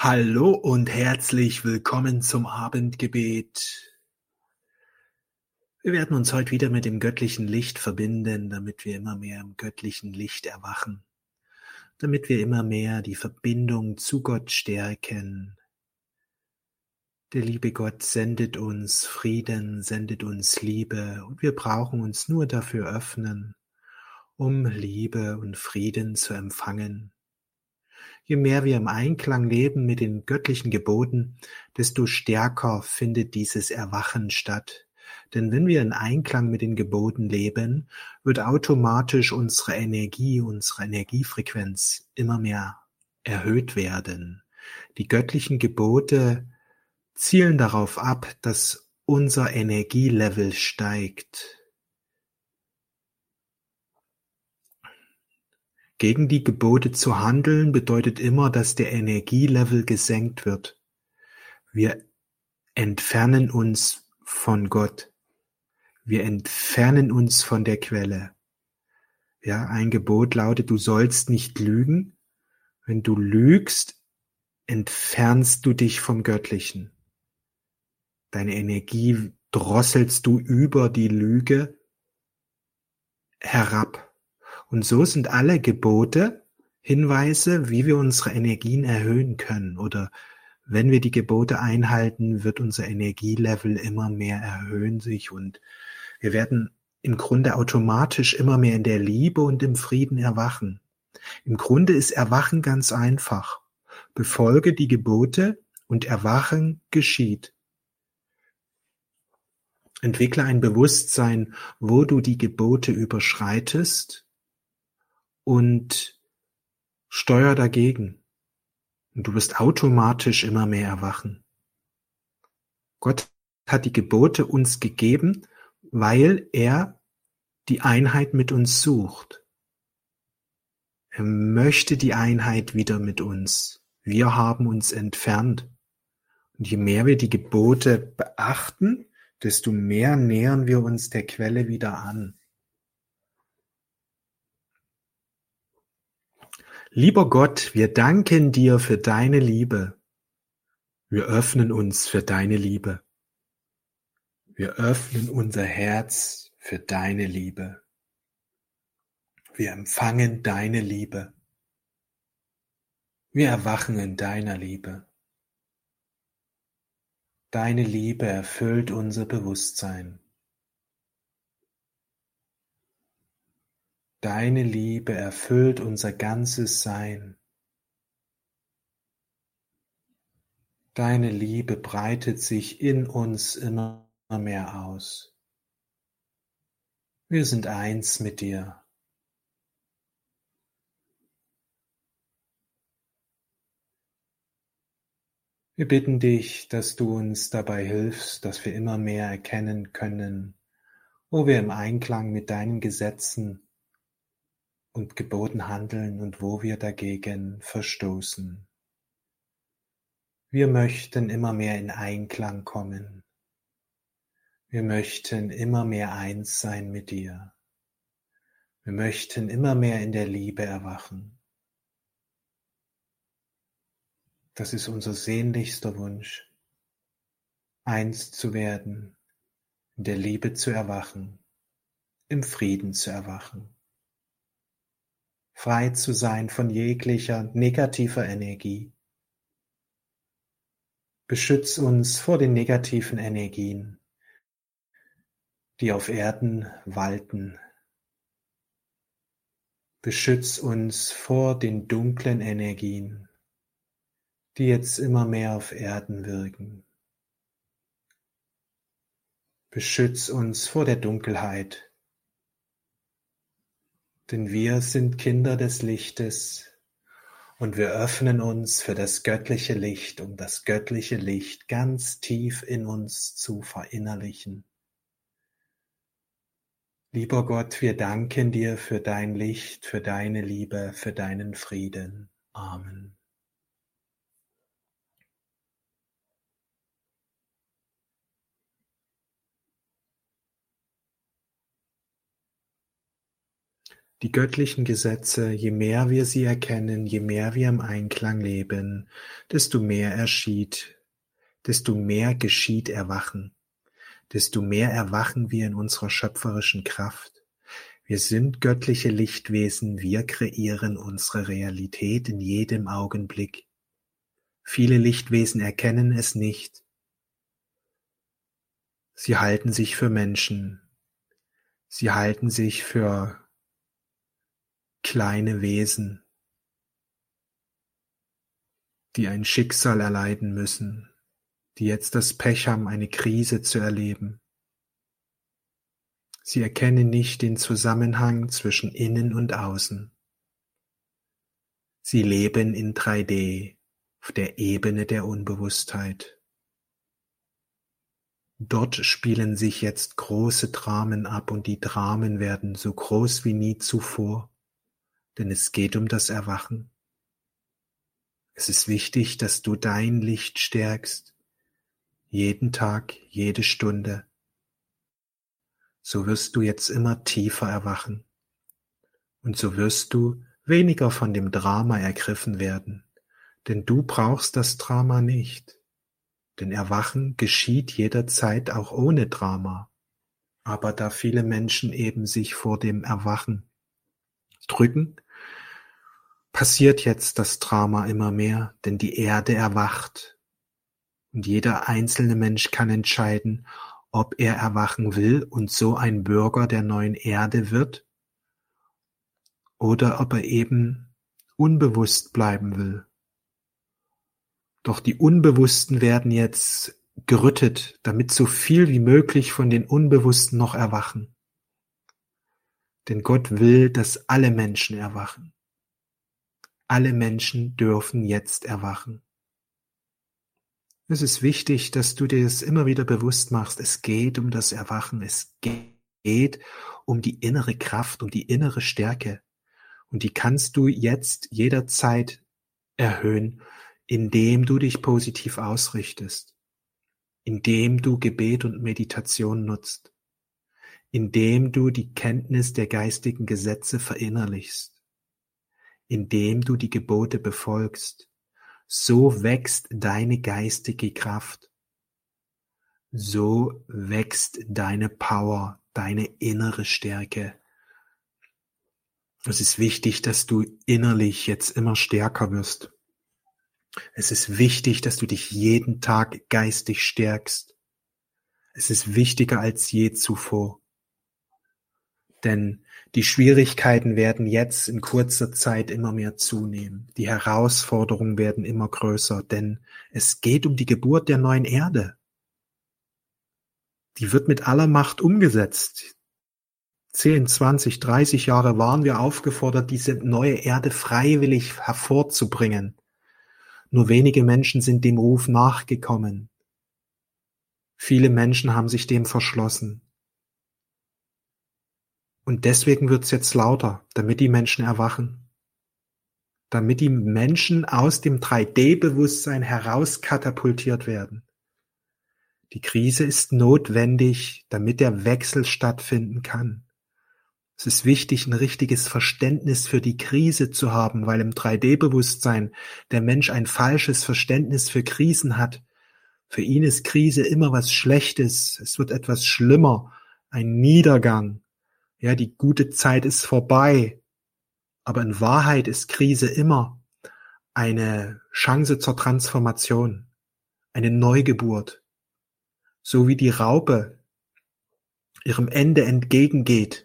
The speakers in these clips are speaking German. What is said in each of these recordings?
Hallo und herzlich willkommen zum Abendgebet. Wir werden uns heute wieder mit dem göttlichen Licht verbinden, damit wir immer mehr im göttlichen Licht erwachen, damit wir immer mehr die Verbindung zu Gott stärken. Der liebe Gott sendet uns Frieden, sendet uns Liebe und wir brauchen uns nur dafür öffnen, um Liebe und Frieden zu empfangen. Je mehr wir im Einklang leben mit den göttlichen Geboten, desto stärker findet dieses Erwachen statt. Denn wenn wir in Einklang mit den Geboten leben, wird automatisch unsere Energiefrequenz immer mehr erhöht werden. Die göttlichen Gebote zielen darauf ab, dass unser Energielevel steigt. Gegen die Gebote zu handeln bedeutet immer, dass der Energielevel gesenkt wird. Wir entfernen uns von Gott. Wir entfernen uns von der Quelle. Ja, ein Gebot lautet, du sollst nicht lügen. Wenn du lügst, entfernst du dich vom Göttlichen. Deine Energie drosselst du über die Lüge herab. Und so sind alle Gebote Hinweise, wie wir unsere Energien erhöhen können. Oder wenn wir die Gebote einhalten, wird unser Energielevel immer mehr erhöhen sich und wir werden im Grunde automatisch immer mehr in der Liebe und im Frieden erwachen. Im Grunde ist Erwachen ganz einfach. Befolge die Gebote und Erwachen geschieht. Entwickle ein Bewusstsein, wo du die Gebote überschreitest und steuer dagegen. Und du wirst automatisch immer mehr erwachen. Gott hat die Gebote uns gegeben, weil er die Einheit mit uns sucht. Er möchte die Einheit wieder mit uns. Wir haben uns entfernt. Und je mehr wir die Gebote beachten, desto mehr nähern wir uns der Quelle wieder an. Lieber Gott, wir danken dir für deine Liebe. Wir öffnen uns für deine Liebe. Wir öffnen unser Herz für deine Liebe. Wir empfangen deine Liebe. Wir erwachen in deiner Liebe. Deine Liebe erfüllt unser Bewusstsein. Deine Liebe erfüllt unser ganzes Sein. Deine Liebe breitet sich in uns immer mehr aus. Wir sind eins mit dir. Wir bitten dich, dass du uns dabei hilfst, dass wir immer mehr erkennen können, wo wir im Einklang mit deinen Gesetzen und Geboten handeln und wo wir dagegen verstoßen. Wir möchten immer mehr in Einklang kommen. Wir möchten immer mehr eins sein mit dir. Wir möchten immer mehr in der Liebe erwachen. Das ist unser sehnlichster Wunsch, eins zu werden, in der Liebe zu erwachen, im Frieden zu erwachen, frei zu sein von jeglicher negativer Energie. Beschütz uns vor den negativen Energien, die auf Erden walten. Beschütz uns vor den dunklen Energien, die jetzt immer mehr auf Erden wirken. Beschütz uns vor der Dunkelheit, denn wir sind Kinder des Lichtes und wir öffnen uns für das göttliche Licht, um das göttliche Licht ganz tief in uns zu verinnerlichen. Lieber Gott, wir danken dir für dein Licht, für deine Liebe, für deinen Frieden. Amen. Die göttlichen Gesetze, je mehr wir sie erkennen, je mehr wir im Einklang leben, desto mehr geschieht Erwachen, desto mehr erwachen wir in unserer schöpferischen Kraft. Wir sind göttliche Lichtwesen, wir kreieren unsere Realität in jedem Augenblick. Viele Lichtwesen erkennen es nicht. Sie halten sich für Menschen. Sie halten sich für kleine Wesen, die ein Schicksal erleiden müssen, die jetzt das Pech haben, eine Krise zu erleben. Sie erkennen nicht den Zusammenhang zwischen Innen und Außen. Sie leben in 3D, auf der Ebene der Unbewusstheit. Dort spielen sich jetzt große Dramen ab und die Dramen werden so groß wie nie zuvor, denn es geht um das Erwachen. Es ist wichtig, dass du dein Licht stärkst, jeden Tag, jede Stunde. So wirst du jetzt immer tiefer erwachen und so wirst du weniger von dem Drama ergriffen werden, denn du brauchst das Drama nicht. Denn Erwachen geschieht jederzeit auch ohne Drama. Aber da viele Menschen eben sich vor dem Erwachen drücken, passiert jetzt das Drama immer mehr, denn die Erde erwacht. Und jeder einzelne Mensch kann entscheiden, ob er erwachen will und so ein Bürger der neuen Erde wird oder ob er eben unbewusst bleiben will. Doch die Unbewussten werden jetzt gerüttet, damit so viel wie möglich von den Unbewussten noch erwachen. Denn Gott will, dass alle Menschen erwachen. Alle Menschen dürfen jetzt erwachen. Es ist wichtig, dass du dir das immer wieder bewusst machst. Es geht um das Erwachen. Es geht um die innere Kraft, um die innere Stärke. Und die kannst du jetzt jederzeit erhöhen, indem du dich positiv ausrichtest, indem du Gebet und Meditation nutzt, indem du die Kenntnis der geistigen Gesetze verinnerlichst, indem du die Gebote befolgst. So wächst deine geistige Kraft, so wächst deine Power, deine innere Stärke. Es ist wichtig, dass du innerlich jetzt immer stärker wirst. Es ist wichtig, dass du dich jeden Tag geistig stärkst. Es ist wichtiger als je zuvor. Denn die Schwierigkeiten werden jetzt in kurzer Zeit immer mehr zunehmen. Die Herausforderungen werden immer größer, denn es geht um die Geburt der neuen Erde. Die wird mit aller Macht umgesetzt. 10, 20, 30 Jahre waren wir aufgefordert, diese neue Erde freiwillig hervorzubringen. Nur wenige Menschen sind dem Ruf nachgekommen. Viele Menschen haben sich dem verschlossen. Und deswegen wird es jetzt lauter, damit die Menschen erwachen. Damit die Menschen aus dem 3D-Bewusstsein herauskatapultiert werden. Die Krise ist notwendig, damit der Wechsel stattfinden kann. Es ist wichtig, ein richtiges Verständnis für die Krise zu haben, weil im 3D-Bewusstsein der Mensch ein falsches Verständnis für Krisen hat. Für ihn ist Krise immer was Schlechtes, es wird etwas schlimmer, ein Niedergang. Ja, die gute Zeit ist vorbei, aber in Wahrheit ist Krise immer eine Chance zur Transformation, eine Neugeburt. So wie die Raupe ihrem Ende entgegengeht,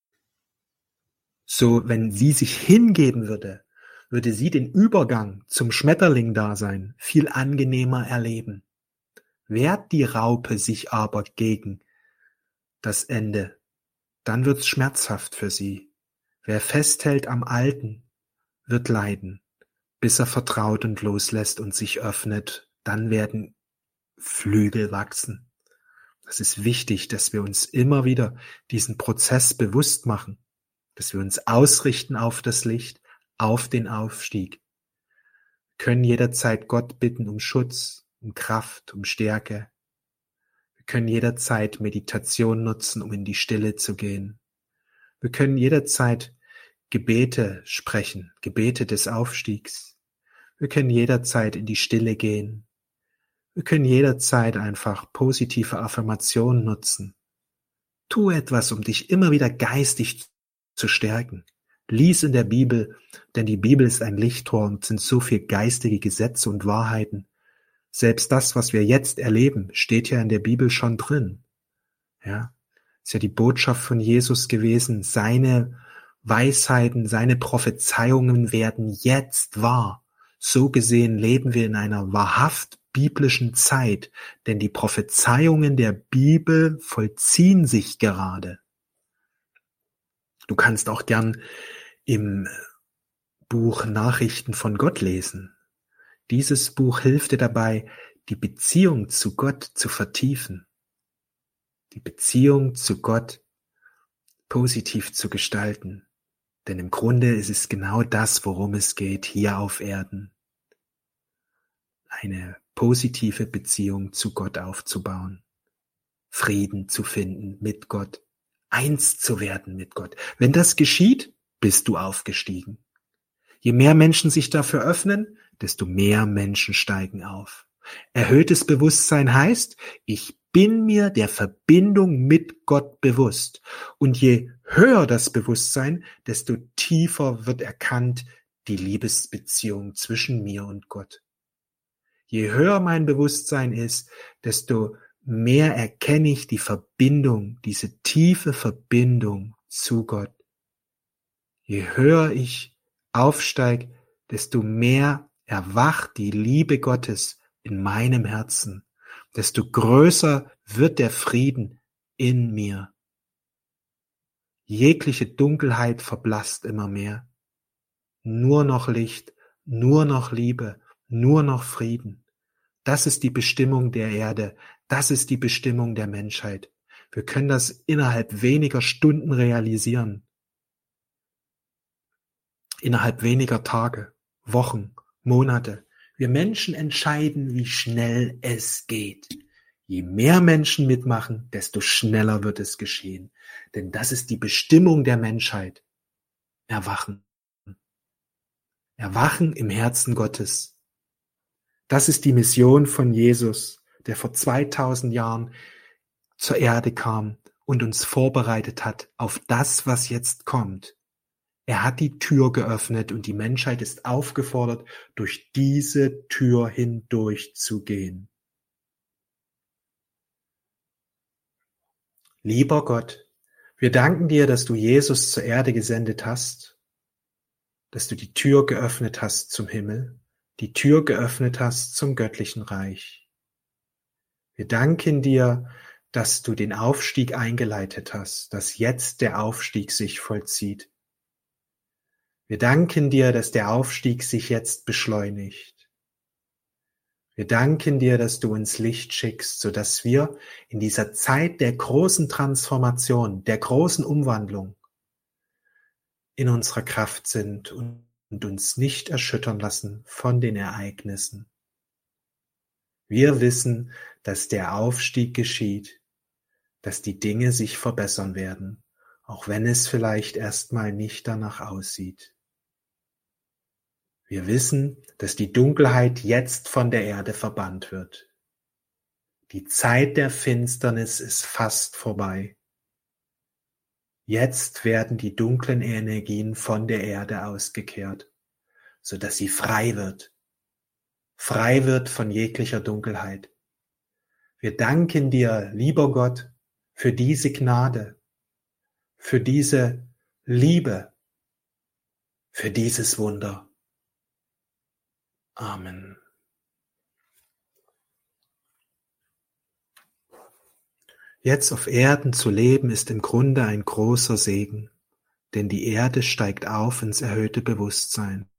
so wenn sie sich hingeben würde, würde sie den Übergang zum Schmetterling-Dasein viel angenehmer erleben. Wehrt die Raupe sich aber gegen das Ende, dann wird's schmerzhaft für sie. Wer festhält am Alten, wird leiden, bis er vertraut und loslässt und sich öffnet, dann werden Flügel wachsen. Es ist wichtig, dass wir uns immer wieder diesen Prozess bewusst machen, dass wir uns ausrichten auf das Licht, auf den Aufstieg. Wir können jederzeit Gott bitten um Schutz, um Kraft, um Stärke. Wir können jederzeit Meditation nutzen, um in die Stille zu gehen. Wir können jederzeit Gebete sprechen, Gebete des Aufstiegs. Wir können jederzeit in die Stille gehen. Wir können jederzeit einfach positive Affirmationen nutzen. Tu etwas, um dich immer wieder geistig zu stärken. Lies in der Bibel, denn die Bibel ist ein Lichttor und sind so viel geistige Gesetze und Wahrheiten. Selbst das, was wir jetzt erleben, steht ja in der Bibel schon drin. Ja, ist ja die Botschaft von Jesus gewesen. Seine Weisheiten, seine Prophezeiungen werden jetzt wahr. So gesehen leben wir in einer wahrhaft biblischen Zeit, denn die Prophezeiungen der Bibel vollziehen sich gerade. Du kannst auch gern im Buch Nachrichten von Gott lesen. Dieses Buch hilft dir dabei, die Beziehung zu Gott zu vertiefen, die Beziehung zu Gott positiv zu gestalten. Denn im Grunde ist es genau das, worum es geht, hier auf Erden. Eine positive Beziehung zu Gott aufzubauen, Frieden zu finden mit Gott, eins zu werden mit Gott. Wenn das geschieht, bist du aufgestiegen. Je mehr Menschen sich dafür öffnen, desto mehr Menschen steigen auf. Erhöhtes Bewusstsein heißt, ich bin mir der Verbindung mit Gott bewusst. Und je höher das Bewusstsein, desto tiefer wird erkannt die Liebesbeziehung zwischen mir und Gott. Je höher mein Bewusstsein ist, desto mehr erkenne ich die Verbindung, diese tiefe Verbindung zu Gott. Je höher ich aufsteige, desto mehr erwacht die Liebe Gottes in meinem Herzen, desto größer wird der Frieden in mir. Jegliche Dunkelheit verblasst immer mehr. Nur noch Licht, nur noch Liebe, nur noch Frieden. Das ist die Bestimmung der Erde, das ist die Bestimmung der Menschheit. Wir können das innerhalb weniger Stunden realisieren. Innerhalb weniger Tage, Wochen, Monate. Wir Menschen entscheiden, wie schnell es geht. Je mehr Menschen mitmachen, desto schneller wird es geschehen. Denn das ist die Bestimmung der Menschheit. Erwachen. Erwachen im Herzen Gottes. Das ist die Mission von Jesus, der vor 2000 Jahren zur Erde kam und uns vorbereitet hat auf das, was jetzt kommt. Er hat die Tür geöffnet und die Menschheit ist aufgefordert, durch diese Tür hindurch zu gehen. Lieber Gott, wir danken dir, dass du Jesus zur Erde gesendet hast, dass du die Tür geöffnet hast zum Himmel, die Tür geöffnet hast zum göttlichen Reich. Wir danken dir, dass du den Aufstieg eingeleitet hast, dass jetzt der Aufstieg sich vollzieht. Wir danken dir, dass der Aufstieg sich jetzt beschleunigt. Wir danken dir, dass du uns Licht schickst, sodass wir in dieser Zeit der großen Transformation, der großen Umwandlung in unserer Kraft sind und uns nicht erschüttern lassen von den Ereignissen. Wir wissen, dass der Aufstieg geschieht, dass die Dinge sich verbessern werden, auch wenn es vielleicht erstmal nicht danach aussieht. Wir wissen, dass die Dunkelheit jetzt von der Erde verbannt wird. Die Zeit der Finsternis ist fast vorbei. Jetzt werden die dunklen Energien von der Erde ausgekehrt, sodass sie frei wird von jeglicher Dunkelheit. Wir danken dir, lieber Gott, für diese Gnade, für diese Liebe, für dieses Wunder. Amen. Jetzt auf Erden zu leben ist im Grunde ein großer Segen, denn die Erde steigt auf ins erhöhte Bewusstsein.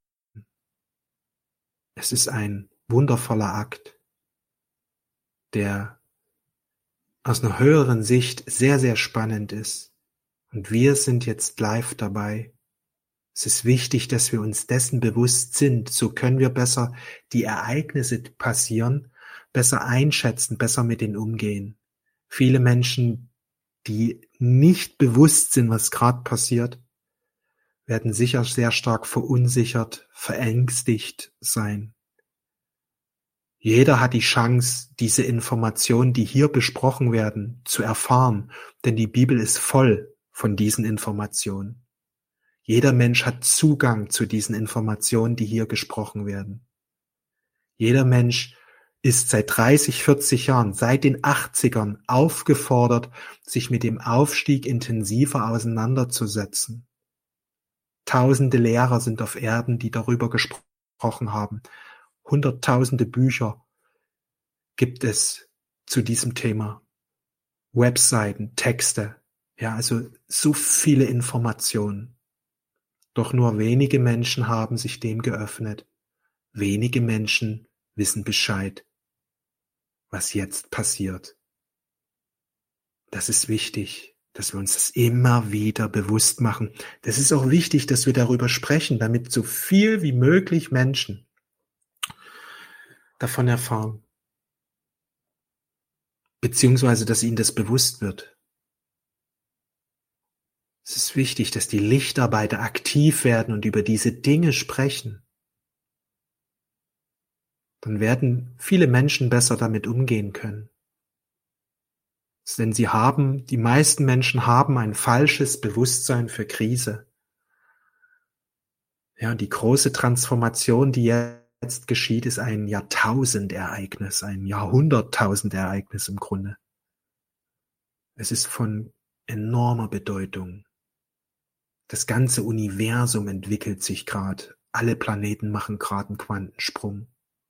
Es ist ein wundervoller Akt, der aus einer höheren Sicht sehr, sehr spannend ist. Und wir sind jetzt live dabei. Es ist wichtig, dass wir uns dessen bewusst sind. So können wir besser die Ereignisse passieren, besser einschätzen, besser mit ihnen umgehen. Viele Menschen, die nicht bewusst sind, was gerade passiert, werden sicher sehr stark verunsichert, verängstigt sein. Jeder hat die Chance, diese Informationen, die hier besprochen werden, zu erfahren, denn die Bibel ist voll von diesen Informationen. Jeder Mensch hat Zugang zu diesen Informationen, die hier gesprochen werden. Jeder Mensch ist seit 30, 40 Jahren, seit den 80ern aufgefordert, sich mit dem Aufstieg intensiver auseinanderzusetzen. Tausende Lehrer sind auf Erden, die darüber gesprochen haben. Hunderttausende Bücher gibt es zu diesem Thema. Webseiten, Texte, ja, also so viele Informationen. Doch nur wenige Menschen haben sich dem geöffnet. Wenige Menschen wissen Bescheid, was jetzt passiert. Das ist wichtig, dass wir uns das immer wieder bewusst machen. Das ist auch wichtig, dass wir darüber sprechen, damit so viel wie möglich Menschen davon erfahren. Beziehungsweise, dass ihnen das bewusst wird. Es ist wichtig, dass die Lichtarbeiter aktiv werden und über diese Dinge sprechen. Dann werden viele Menschen besser damit umgehen können. Denn die meisten Menschen haben ein falsches Bewusstsein für Krise. Ja, und die große Transformation, die jetzt geschieht, ist ein Jahrtausendereignis, ein Jahrhunderttausendereignis im Grunde. Es ist von enormer Bedeutung. Das ganze Universum entwickelt sich gerade. Alle Planeten machen gerade einen Quantensprung.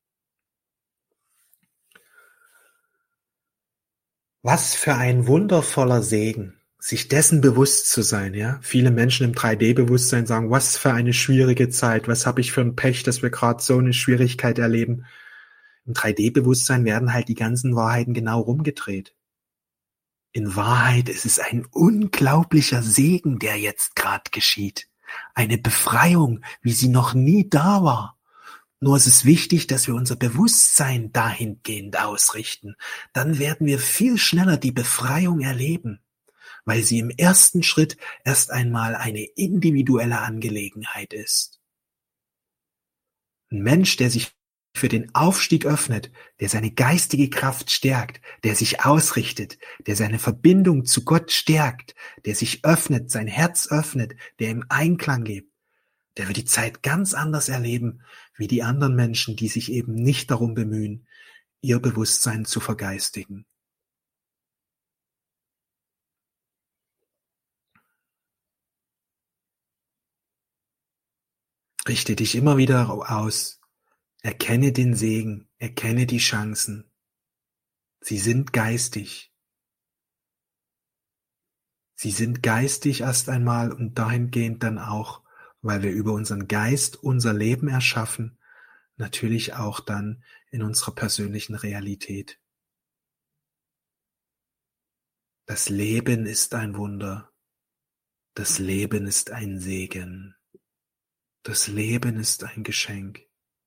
Was für ein wundervoller Segen, sich dessen bewusst zu sein, ja. Viele Menschen im 3D-Bewusstsein sagen, was für eine schwierige Zeit, was habe ich für ein Pech, dass wir gerade so eine Schwierigkeit erleben. Im 3D-Bewusstsein werden halt die ganzen Wahrheiten genau rumgedreht. In Wahrheit ist es ein unglaublicher Segen, der jetzt gerade geschieht. Eine Befreiung, wie sie noch nie da war. Nur ist es wichtig, dass wir unser Bewusstsein dahingehend ausrichten. Dann werden wir viel schneller die Befreiung erleben, weil sie im ersten Schritt erst einmal eine individuelle Angelegenheit ist. Ein Mensch, der sich für den Aufstieg öffnet, der seine geistige Kraft stärkt, der sich ausrichtet, der seine Verbindung zu Gott stärkt, der sich öffnet, sein Herz öffnet, der im Einklang lebt, der wird die Zeit ganz anders erleben, wie die anderen Menschen, die sich eben nicht darum bemühen, ihr Bewusstsein zu vergeistigen. Richte dich immer wieder aus. Erkenne den Segen, erkenne die Chancen. Sie sind geistig. Sie sind geistig erst einmal und dahingehend dann auch, weil wir über unseren Geist unser Leben erschaffen, natürlich auch dann in unserer persönlichen Realität. Das Leben ist ein Wunder. Das Leben ist ein Segen. Das Leben ist ein Geschenk.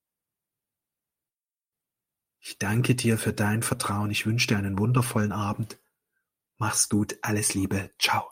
Ich danke dir für dein Vertrauen. Ich wünsche dir einen wundervollen Abend. Mach's gut. Alles Liebe. Ciao.